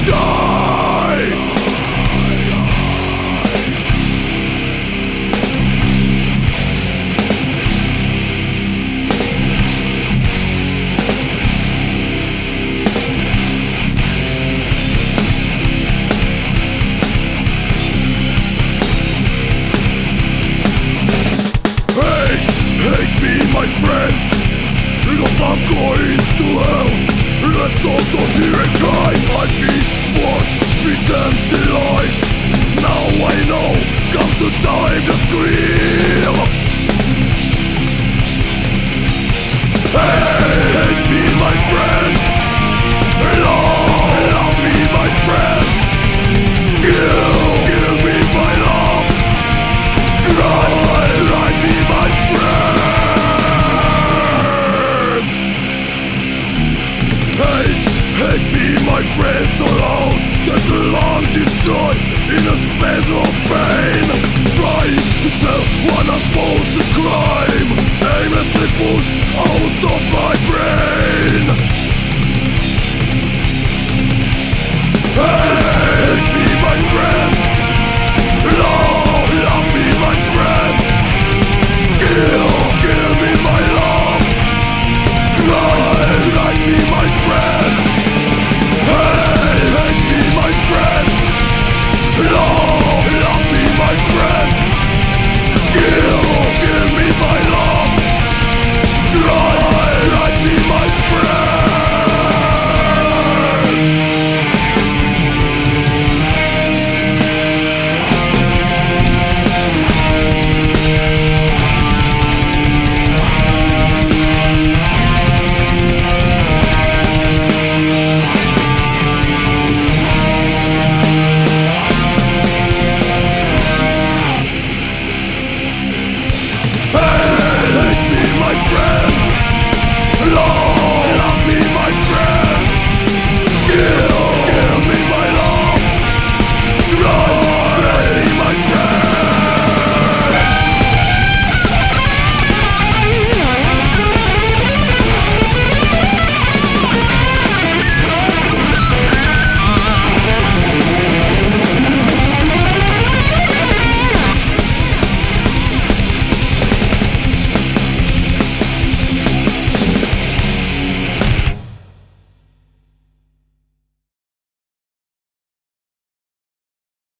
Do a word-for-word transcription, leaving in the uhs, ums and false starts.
My friend, because I'm going to hell. Let's all talk here and cries. I feel for feet empty lies. Now I know, comes the time to scream. Hey, hate me my friend. Love, love me my friend. Kill, kill me my love. Cry, cry me my friend. Hate me, my friends, so loud that the lung destroyed in a space of pain. Trying to tell what I'm supposed to crime, aimlessly pushed out of my brain.